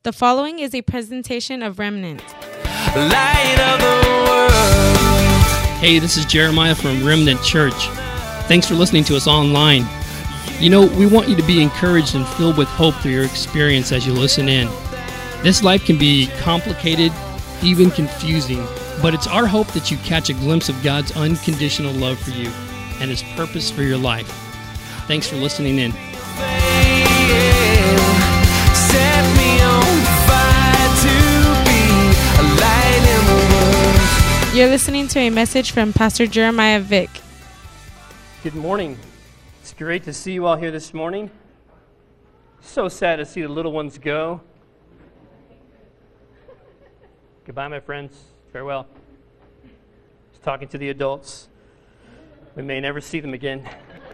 The following is a presentation of Remnant. Light of the world. Hey, this is Jeremiah from Remnant Church. Thanks for listening to us online. You know, we want you to be encouraged and filled with hope through your experience as you listen in. This life can be complicated, even confusing, but it's our hope that you catch a glimpse of God's unconditional love for you and His purpose for your life. Thanks for listening in. Set me on fire to be a light in the world. You're listening to a message from Pastor Jeremiah Vick. Good morning. It's great to see you all here this morning. So sad to see the little ones go. Goodbye, my friends. Farewell. Just talking to the adults. We may never see them again.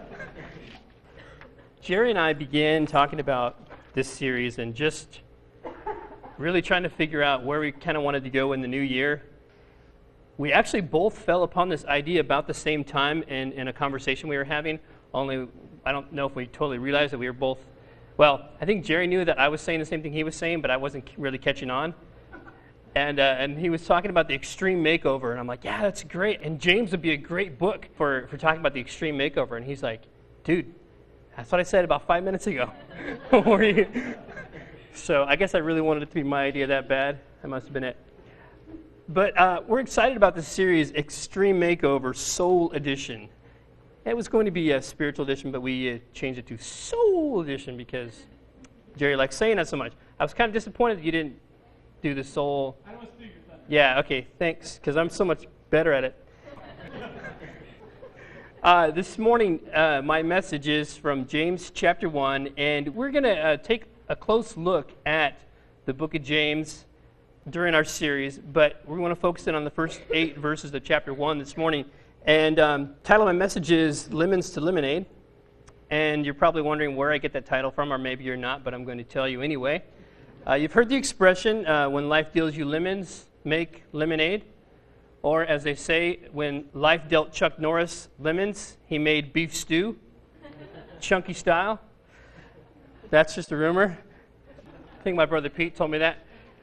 Jerry and I began talking about this series and just really trying to figure out where we kind of wanted to go in the new year. We actually both fell upon this idea about the same time in a conversation we were having, only I don't know if we totally realized that we were both, well, I think Jerry knew that I was saying the same thing he was saying, but I wasn't really catching on. And he was talking about the extreme makeover, and I'm like, yeah, that's great. And James would be a great book for talking about the extreme makeover. And he's like, dude, that's what I said about 5 minutes ago. So I guess I really wanted it to be my idea that bad. That must have been it. But we're excited about this series, Extreme Makeover, Soul Edition. It was going to be a spiritual edition, but we changed it to Soul Edition because Jerry likes saying that so much. I was kind of disappointed that you didn't do the soul. I was figured that. Yeah, okay, thanks, because I'm so much better at it. This morning, my message is from James chapter 1, and we're going to take a close look at the book of James during our series, but we're going to focus in on the first 8 verses of chapter 1 this morning. And title of my message is Lemons to Lemonade, and you're probably wondering where I get that title from, or maybe you're not, but I'm going to tell you anyway. You've heard the expression, when life deals you lemons, make lemonade. Or as they say, when life dealt Chuck Norris lemons, he made beef stew, chunky style. That's just a rumor. I think my brother Pete told me that.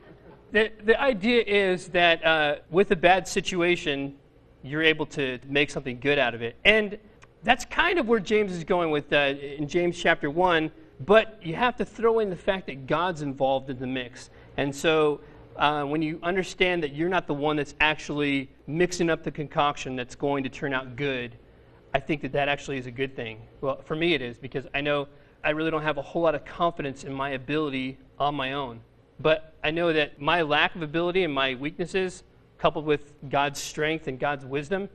The idea is that with a bad situation, you're able to make something good out of it. And that's kind of where James is going with in James chapter 1. But you have to throw in the fact that God's involved in the mix. And so when you understand that you're not the one that's actually mixing up the concoction that's going to turn out good, I think that actually is a good thing. Well, for me it is, because I know I really don't have a whole lot of confidence in my ability on my own. But I know that my lack of ability and my weaknesses, coupled with God's strength and God's wisdom,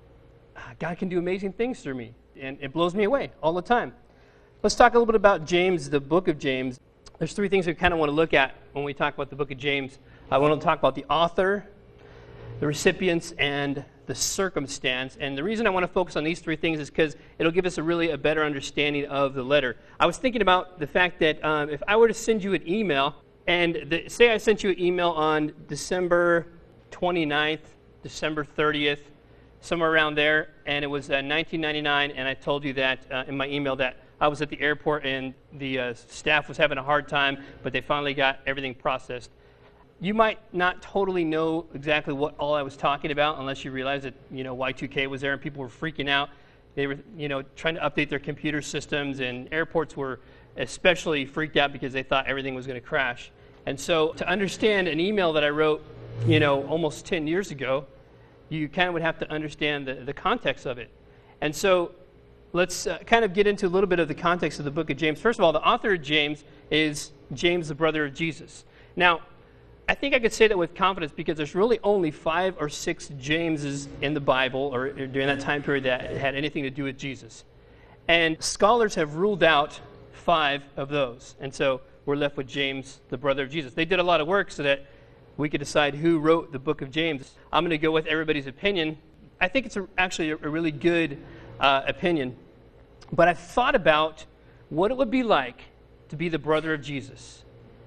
God can do amazing things through me. And it blows me away all the time. Let's talk a little bit about James, the book of James. There's 3 things we kind of want to look at when we talk about the book of James. I want to talk about the author, the recipients, and the circumstance. And the reason I want to focus on these 3 things is because it'll give us a better understanding of the letter. I was thinking about the fact that if I were to send you an email, and say I sent you an email on December 29th, December 30th, somewhere around there, and it was 1999, and I told you that in my email that I was at the airport and the staff was having a hard time, but they finally got everything processed. You might not totally know exactly what all I was talking about unless you realize that, Y2K was there and people were freaking out. They were, trying to update their computer systems, and airports were especially freaked out because they thought everything was going to crash. And so to understand an email that I wrote, almost 10 years ago, you kind of would have to understand the context of it. And so let's kind of get into a little bit of the context of the book of James. First of all, the author of James is James, the brother of Jesus. Now, I think I could say that with confidence because there's really only 5 or 6 Jameses in the Bible or during that time period that had anything to do with Jesus. And scholars have ruled out 5 of those. And so we're left with James, the brother of Jesus. They did a lot of work so that we could decide who wrote the book of James. I'm going to go with everybody's opinion. I think it's actually a really good opinion. But I've thought about what it would be like to be the brother of Jesus.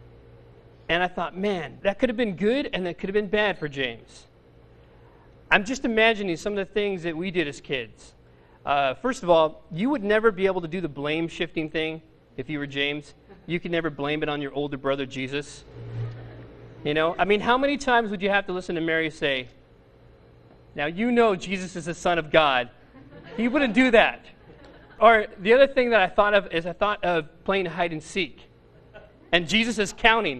And I thought, man, that could have been good and that could have been bad for James. I'm just imagining some of the things that we did as kids. First of all, you would never be able to do the blame shifting thing if you were James. you can never blame it on your older brother, Jesus. You know, I mean, how many times would you have to listen to Mary say, now you know Jesus is the Son of God. He wouldn't do that. Or the other thing that I thought of is I thought of playing hide and seek. And Jesus is counting.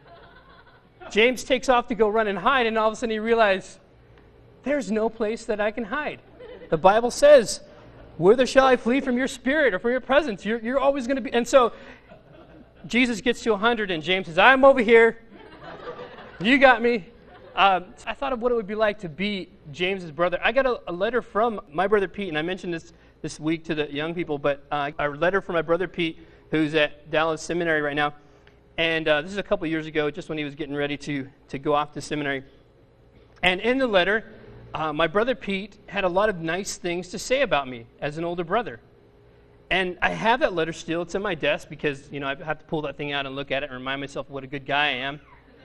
James takes off to go run and hide, and all of a sudden he realizes, there's no place that I can hide. The Bible says, whither shall I flee from your spirit or from your presence? You're always going to be. And so Jesus gets to 100, and James says, I'm over here. You got me. I thought of what it would be like to be James's brother. I got a letter from my brother Pete, and I mentioned this week to the young people, but a letter from my brother Pete, who's at Dallas Seminary right now. And this is a couple years ago, just when he was getting ready to go off to seminary. And in the letter, my brother Pete had a lot of nice things to say about me as an older brother. And I have that letter still. It's in my desk because, you know, I have to pull that thing out and look at it and remind myself what a good guy I am.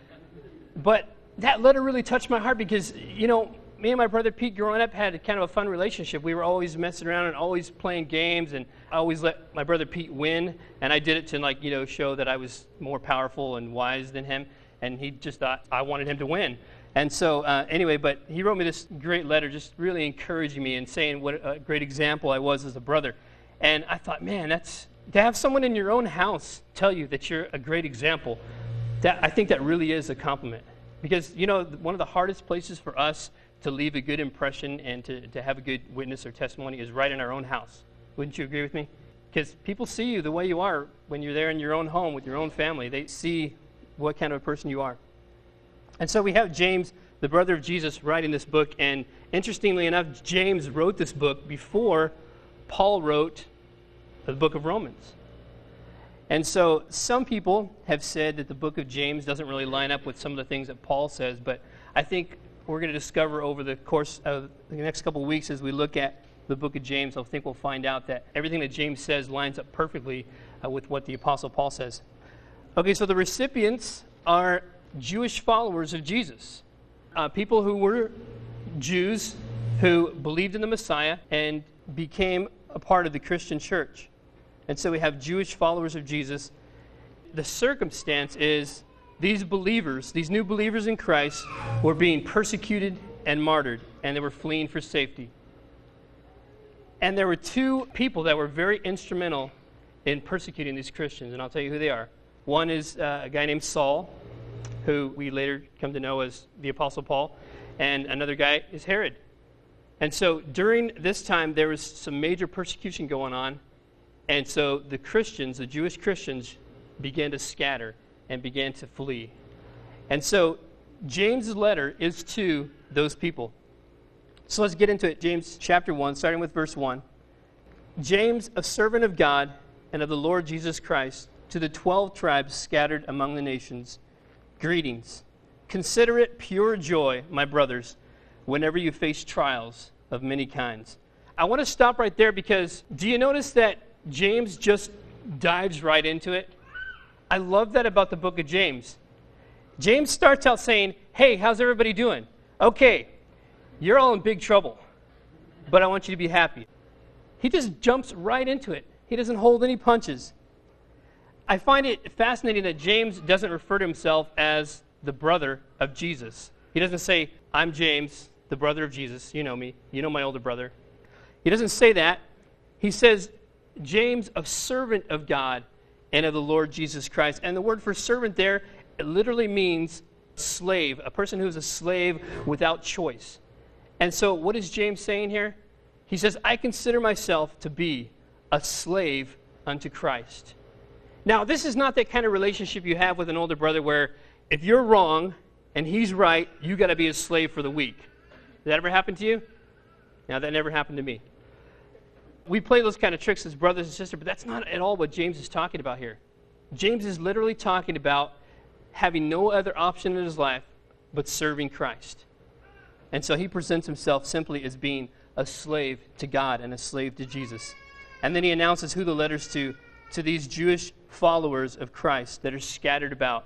But that letter really touched my heart because, you know, me and my brother Pete growing up had kind of a fun relationship. We were always messing around and always playing games, and I always let my brother Pete win, and I did it to, like, you know, show that I was more powerful and wise than him, and he just thought I wanted him to win. And so, anyway, but he wrote me this great letter just really encouraging me and saying what a great example I was as a brother. And I thought, man, that's to have someone in your own house tell you that you're a great example, I think that really is a compliment. Because, you know, one of the hardest places for us to leave a good impression and to have a good witness or testimony is right in our own house. Wouldn't you agree with me? Because people see you the way you are when you're there in your own home with your own family. They see what kind of a person you are. And so we have James, the brother of Jesus, writing this book. And interestingly enough, James wrote this book before Paul wrote the book of Romans. And so some people have said that the book of James doesn't really line up with some of the things that Paul says, but I think we're going to discover over the course of the next couple of weeks as we look at the book of James, I think we'll find out that everything that James says lines up perfectly with what the Apostle Paul says. Okay, so the recipients are Jewish followers of Jesus, people who were Jews who believed in the Messiah and became a part of the Christian church. And so we have Jewish followers of Jesus. The circumstance is these believers, these new believers in Christ, were being persecuted and martyred, and they were fleeing for safety. And there were two people that were very instrumental in persecuting these Christians, and I'll tell you who they are. One is a guy named Saul, who we later come to know as the Apostle Paul, and another guy is Herod. And so during this time, there was some major persecution going on, and so the Christians, the Jewish Christians, began to scatter and began to flee. And so James' letter is to those people. So let's get into it. James chapter 1, starting with verse 1. James, a servant of God and of the Lord Jesus Christ, to the 12 tribes scattered among the nations, greetings. Consider it pure joy, my brothers, whenever you face trials of many kinds. I want to stop right there because do you notice that James just dives right into it? I love that about the book of James. James starts out saying, hey, how's everybody doing? Okay, you're all in big trouble, but I want you to be happy. He just jumps right into it. He doesn't hold any punches. I find it fascinating that James doesn't refer to himself as the brother of Jesus. He doesn't say, I'm James, the brother of Jesus. You know me. You know my older brother. He doesn't say that. He says, James, a servant of God and of the Lord Jesus Christ. And the word for servant there, it literally means slave, a person who is a slave without choice. And so what is James saying here? He says, I consider myself to be a slave unto Christ. Now, this is not that kind of relationship you have with an older brother where if you're wrong and he's right, you got to be a slave for the week. Did that ever happen to you? Now, that never happened to me. We play those kind of tricks as brothers and sisters, but that's not at all what James is talking about here. James is literally talking about having no other option in his life but serving Christ. And so he presents himself simply as being a slave to God and a slave to Jesus. And then he announces who the letter's to these Jewish followers of Christ that are scattered about.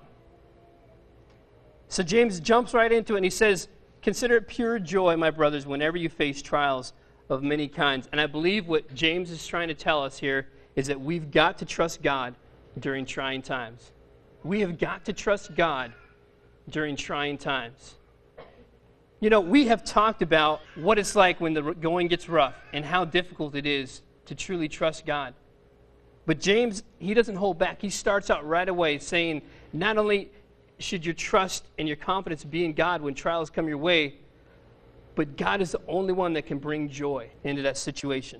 So James jumps right into it and he says, consider it pure joy, my brothers, whenever you face trials of many kinds. And I believe what James is trying to tell us here is that we've got to trust God during trying times. We have got to trust God during trying times. You know, we have talked about what it's like when the going gets rough and how difficult it is to truly trust God. But James, he doesn't hold back. He starts out right away saying, not only should your trust and your confidence be in God when trials come your way, but God is the only one that can bring joy into that situation.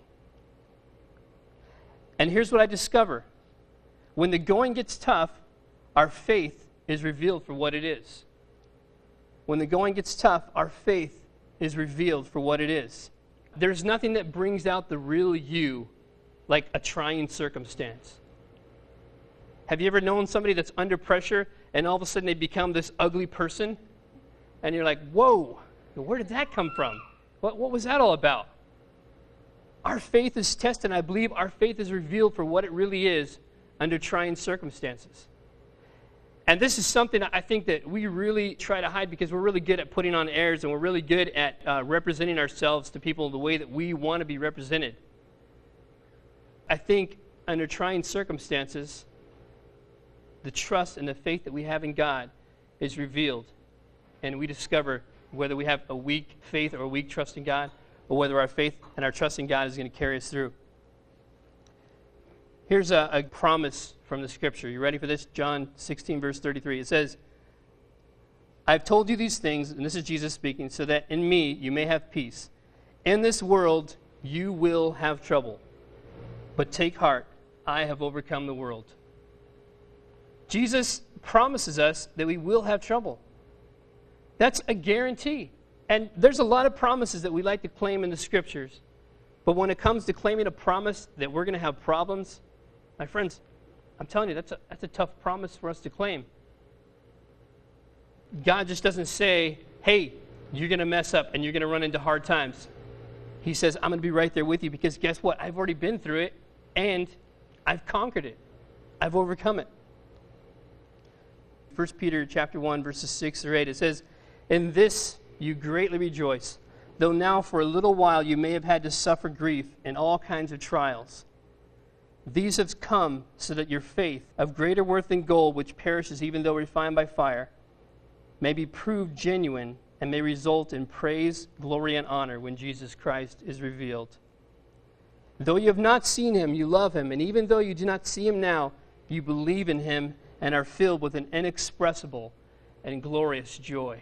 And here's what I discover. When the going gets tough, our faith is revealed for what it is. When the going gets tough, our faith is revealed for what it is. There's nothing that brings out the real you like a trying circumstance. Have you ever known somebody that's under pressure and all of a sudden they become this ugly person? And you're like, whoa, where did that come from? What was that all about? Our faith is tested, and I believe our faith is revealed for what it really is under trying circumstances. And this is something I think that we really try to hide because we're really good at putting on airs and we're really good at representing ourselves to people the way that we want to be represented. I think under trying circumstances, the trust and the faith that we have in God is revealed. And we discover whether we have a weak faith or a weak trust in God, or whether our faith and our trust in God is going to carry us through. Here's a promise from the Scripture. You ready for this? John 16, verse 33. It says, I've told you these things, and this is Jesus speaking, so that in me you may have peace. In this world you will have trouble. But take heart, I have overcome the world. Jesus promises us that we will have trouble. That's a guarantee. And there's a lot of promises that we like to claim in the Scriptures. But when it comes to claiming a promise that we're going to have problems, my friends, I'm telling you, that's a tough promise for us to claim. God just doesn't say, hey, you're going to mess up and you're going to run into hard times. He says, I'm going to be right there with you because guess what? I've already been through it and I've conquered it. I've overcome it. 1 Peter chapter 1, verses 6 through 8, it says, in this you greatly rejoice, though now for a little while you may have had to suffer grief in all kinds of trials. These have come so that your faith, of greater worth than gold, which perishes even though refined by fire, may be proved genuine and may result in praise, glory, and honor when Jesus Christ is revealed. Though you have not seen him, you love him, and even though you do not see him now, you believe in him and are filled with an inexpressible and glorious joy.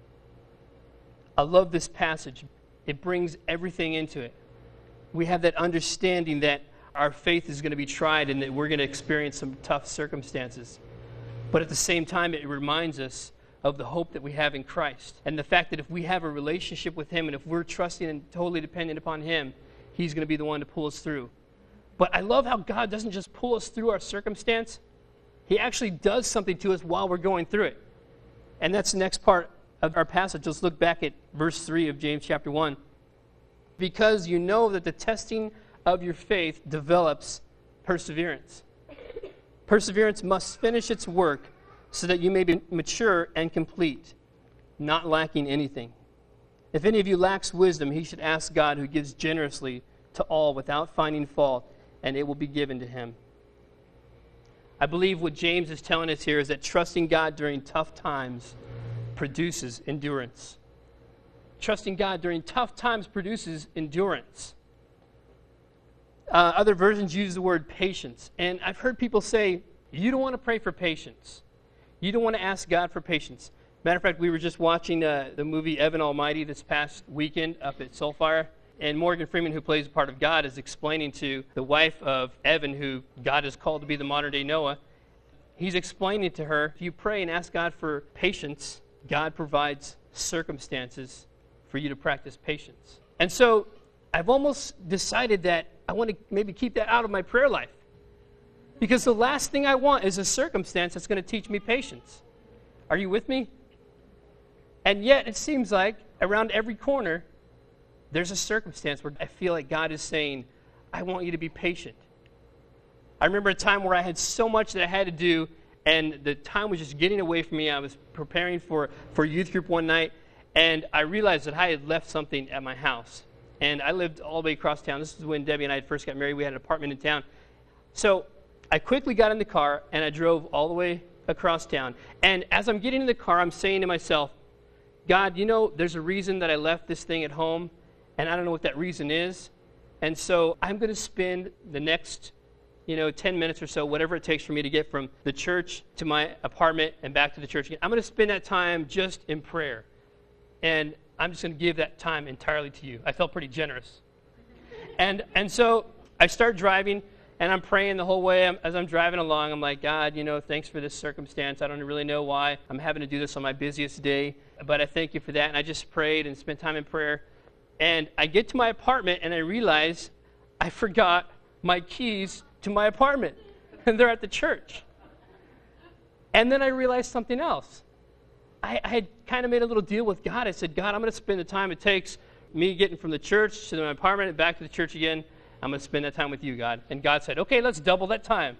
I love this passage. It brings everything into it. We have that understanding that our faith is going to be tried and that we're going to experience some tough circumstances. But at the same time, it reminds us of the hope that we have in Christ and the fact that if we have a relationship with him and if we're trusting and totally dependent upon him, he's going to be the one to pull us through. But I love how God doesn't just pull us through our circumstance. He actually does something to us while we're going through it. And that's the next part of our passage. Let's look back at verse 3 of James chapter 1. Because you know that the testing of your faith develops perseverance. Perseverance must finish its work so that you may be mature and complete, not lacking anything. If any of you lacks wisdom, he should ask God, who gives generously to all without finding fault, and it will be given to him. I believe what James is telling us here is that trusting God during tough times produces endurance. Trusting God during tough times produces endurance. Other versions use the word patience. And I've heard people say, you don't want to pray for patience. You don't want to ask God for patience. Matter of fact, we were just watching the movie Evan Almighty this past weekend up at Soulfire. And Morgan Freeman, who plays the part of God, is explaining to the wife of Evan, who God has called to be the modern-day Noah, he's explaining to her, if you pray and ask God for patience, God provides circumstances for you to practice patience. And so I've almost decided that I want to maybe keep that out of my prayer life. Because the last thing I want is a circumstance that's going to teach me patience. Are you with me? And yet it seems like around every corner, there's a circumstance where I feel like God is saying, I want you to be patient. I remember a time where I had so much that I had to do, and the time was just getting away from me. I was preparing for youth group one night, and I realized that I had left something at my house. And I lived all the way across town. This is when Debbie and I had first got married. We had an apartment in town. So I quickly got in the car, and I drove all the way across town. And as I'm getting in the car, I'm saying to myself, God, you know, there's a reason that I left this thing at home, and I don't know what that reason is. And so I'm going to spend the next 10 minutes or so, whatever it takes for me to get from the church to my apartment and back to the church again. I'm going to spend that time just in prayer. And I'm just going to give that time entirely to you. I felt pretty generous. And so I start driving, and I'm praying the whole way. As I'm driving along, I'm like, God, thanks for this circumstance. I don't really know why I'm having to do this on my busiest day, but I thank you for that. And I just prayed and spent time in prayer. And I get to my apartment, and I realize I forgot my keys to my apartment. And they're at the church. And then I realized something else. I had kind of made a little deal with God. I said, God, I'm going to spend the time it takes me getting from the church to my apartment and back to the church again. I'm going to spend that time with you, God. And God said, okay, let's double that time.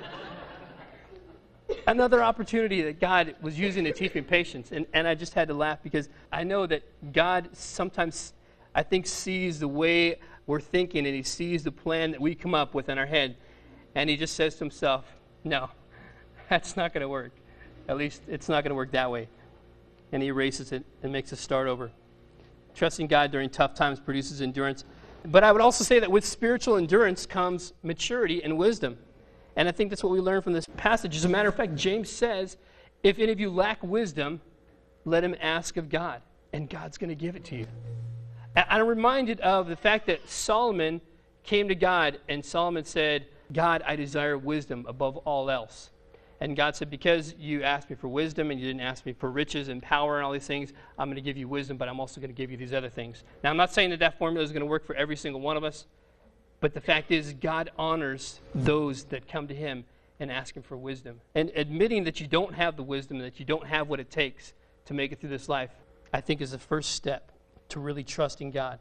Another opportunity that God was using to teach me patience. And I just had to laugh because I know that God sometimes, I think, sees the way we're thinking, and he sees the plan that we come up with in our head. And he just says to himself, no, that's not going to work. At least it's not going to work that way. And he erases it and makes us start over. Trusting God during tough times produces endurance. But I would also say that with spiritual endurance comes maturity and wisdom. And I think that's what we learn from this passage. As a matter of fact, James says, if any of you lack wisdom, let him ask of God, and God's going to give it to you. I'm reminded of the fact that Solomon came to God, and Solomon said, God, I desire wisdom above all else. And God said, because you asked me for wisdom and you didn't ask me for riches and power and all these things, I'm going to give you wisdom, but I'm also going to give you these other things. Now, I'm not saying that formula is going to work for every single one of us, but the fact is God honors those that come to him and ask him for wisdom. And admitting that you don't have the wisdom, that you don't have what it takes to make it through this life, I think is the first step to really trusting God.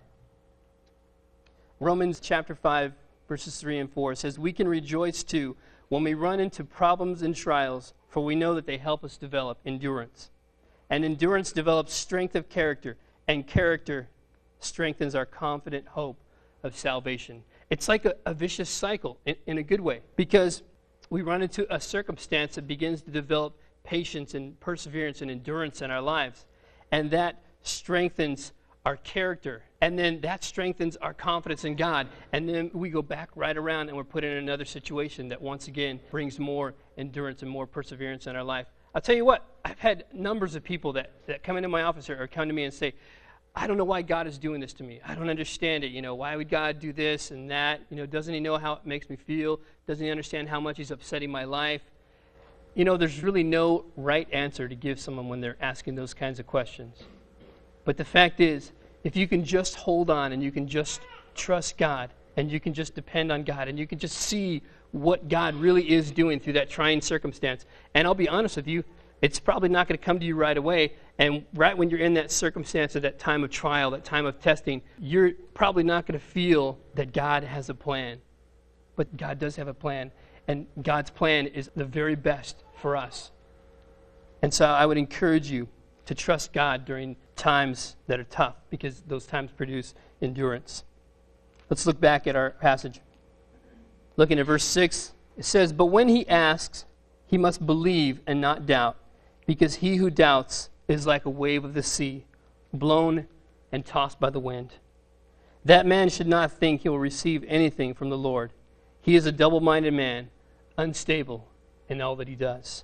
Romans chapter 5, verses 3 and 4 says, we can rejoice too when we run into problems and trials, for we know that they help us develop endurance. And endurance develops strength of character, and character strengthens our confident hope of salvation. It's like a vicious cycle in a good way, because we run into a circumstance that begins to develop patience and perseverance and endurance in our lives. And that strengthens our character, and then that strengthens our confidence in God, and then we go back right around and we're put in another situation that once again brings more endurance and more perseverance in our life. I'll tell you what, I've had numbers of people that come into my office or come to me and say, I don't know why God is doing this to me. I don't understand it. Why would God do this and that? Doesn't he know how it makes me feel? Doesn't he understand how much he's upsetting my life? There's really no right answer to give someone when they're asking those kinds of questions. But the fact is, if you can just hold on and you can just trust God and you can just depend on God and you can just see what God really is doing through that trying circumstance. And I'll be honest with you, it's probably not going to come to you right away. And right when you're in that circumstance at that time of trial, that time of testing, you're probably not going to feel that God has a plan. But God does have a plan. And God's plan is the very best for us. And so I would encourage you to trust God during times that are tough, because those times produce endurance. Let's look back at our passage. Looking at verse 6, it says, but when he asks, he must believe and not doubt, because he who doubts is like a wave of the sea, blown and tossed by the wind. That man should not think he will receive anything from the Lord. He is a double-minded man, unstable in all that he does.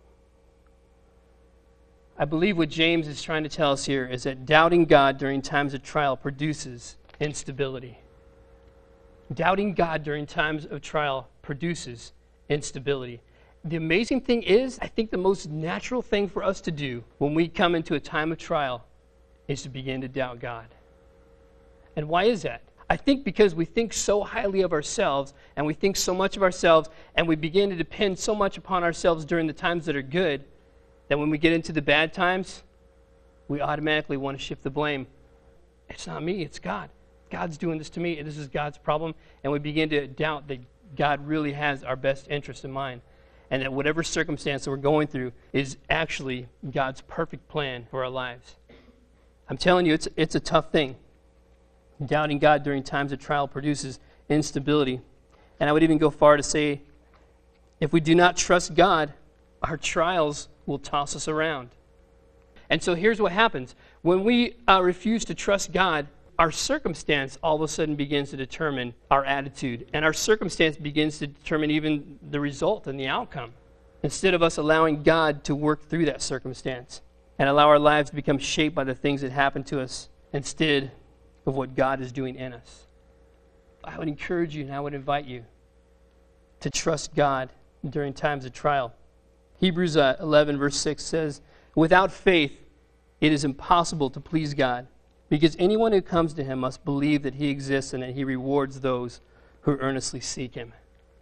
I believe what James is trying to tell us here is that doubting God during times of trial produces instability. Doubting God during times of trial produces instability. The amazing thing is, I think the most natural thing for us to do when we come into a time of trial is to begin to doubt God. And why is that? I think because we think so highly of ourselves, and we think so much of ourselves, and we begin to depend so much upon ourselves during the times that are good, that when we get into the bad times, we automatically want to shift the blame. It's not me, it's God. God's doing this to me, and this is God's problem. And we begin to doubt that God really has our best interest in mind, and that whatever circumstance that we're going through is actually God's perfect plan for our lives. I'm telling you, it's a tough thing. Doubting God during times of trial produces instability. And I would even go far to say If we do not trust God, our trials will toss us around. And so here's what happens. When we refuse to trust God, our circumstance all of a sudden begins to determine our attitude. And our circumstance begins to determine even the result and the outcome. Instead of us allowing God to work through that circumstance and allow our lives to become shaped by the things that happen to us instead of what God is doing in us. I would encourage you and I would invite you to trust God during times of trial. Hebrews 11 verse 6 says, "Without faith it is impossible to please God, because anyone who comes to him must believe that he exists and that he rewards those who earnestly seek him."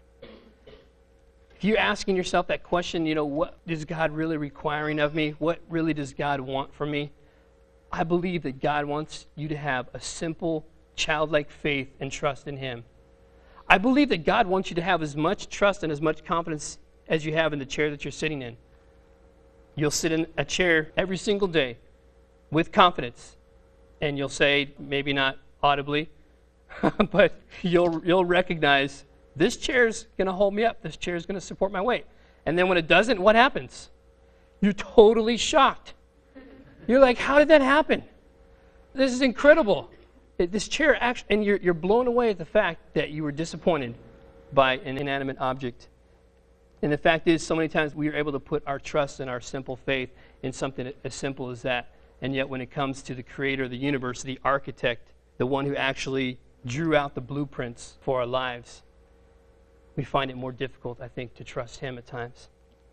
If you're asking yourself that question, what is God really requiring of me? What really does God want from me? I believe that God wants you to have a simple, childlike faith and trust in him. I believe that God wants you to have as much trust and as much confidence as you have in the chair that you're sitting in. You'll sit in a chair every single day with confidence, and you'll say, maybe not audibly, but you'll recognize, this chair's going to hold me up. This chair's going to support my weight. And then when it doesn't, what happens? You're totally shocked. You're like, how did that happen? This is incredible. This chair actually, and you're blown away at the fact that you were disappointed by an inanimate object. And the fact is, so many times we are able to put our trust and our simple faith in something as simple as that. And yet when it comes to the creator of the universe, the architect, the one who actually drew out the blueprints for our lives, we find it more difficult, I think, to trust him at times.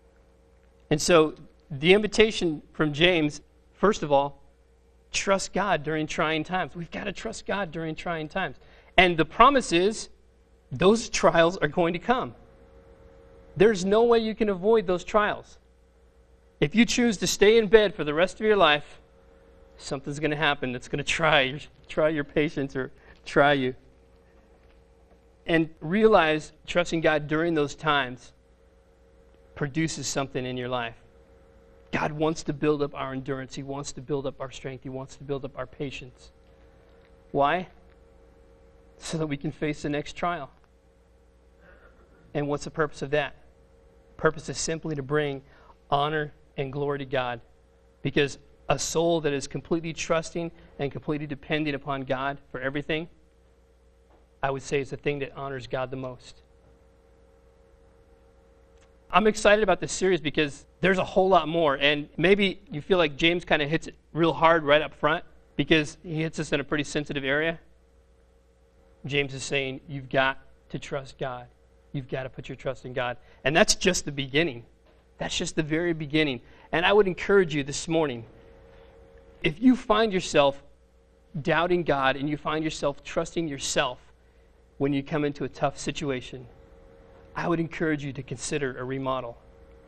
And so the invitation from James, first of all, trust God during trying times. We've got to trust God during trying times. And the promise is, those trials are going to come. There's no way you can avoid those trials. If you choose to stay in bed for the rest of your life, something's going to happen that's going to try your patience or try you. And realize trusting God during those times produces something in your life. God wants to build up our endurance. He wants to build up our strength. He wants to build up our patience. Why? So that we can face the next trial. And what's the purpose of that? The purpose is simply to bring honor and glory to God. Because a soul that is completely trusting and completely dependent upon God for everything, I would say is the thing that honors God the most. I'm excited about this series because there's a whole lot more. And maybe you feel like James kind of hits it real hard right up front because he hits us in a pretty sensitive area. James is saying, you've got to trust God. You've got to put your trust in God. And that's just the beginning. That's just the very beginning. And I would encourage you this morning, if you find yourself doubting God and you find yourself trusting yourself when you come into a tough situation, I would encourage you to consider a remodel.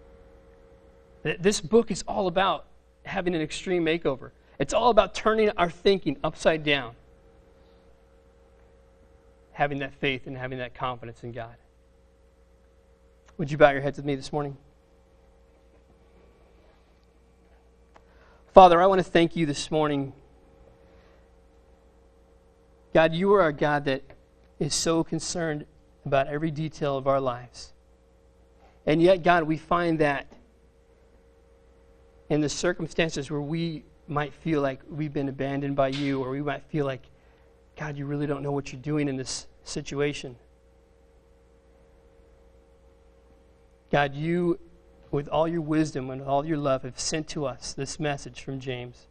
This book is all about having an extreme makeover. It's all about turning our thinking upside down. Having that faith and having that confidence in God. Would you bow your heads with me this morning? Father, I want to thank you this morning. God, you are a God that is so concerned about every detail of our lives. And yet, God, we find that in the circumstances where we might feel like we've been abandoned by you, or we might feel like, God, you really don't know what you're doing in this situation. God, you, with all your wisdom and all your love, have sent to us this message from James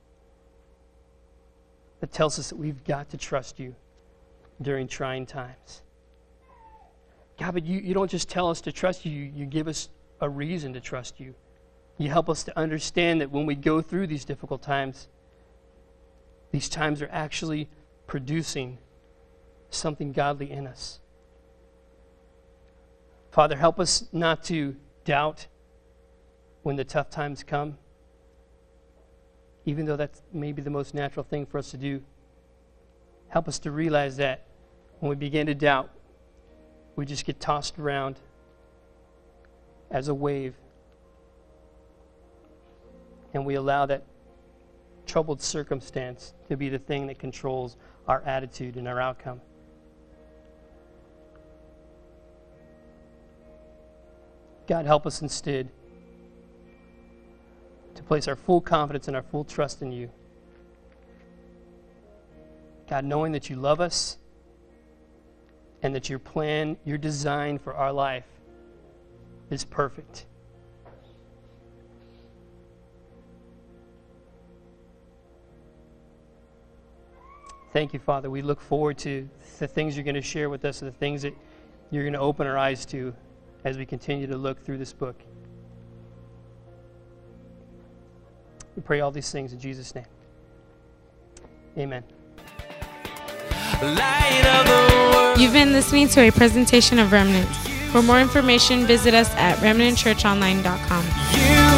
that tells us that we've got to trust you during trying times. God, but you don't just tell us to trust you, you give us a reason to trust you. You help us to understand that when we go through these difficult times, these times are actually producing something godly in us. Father, help us not to doubt when the tough times come, even though that's maybe the most natural thing for us to do. Help us to realize that when we begin to doubt, we just get tossed around as a wave, and we allow that troubled circumstance to be the thing that controls our attitude and our outcome. God, help us instead to place our full confidence and our full trust in you. God, knowing that you love us and that your plan, your design for our life is perfect. Thank you, Father. We look forward to the things you're going to share with us and the things that you're going to open our eyes to as we continue to look through this book. We pray all these things in Jesus' name. Amen. Light of the world. You've been listening to a presentation of Remnants. For more information, visit us at remnantchurchonline.com. You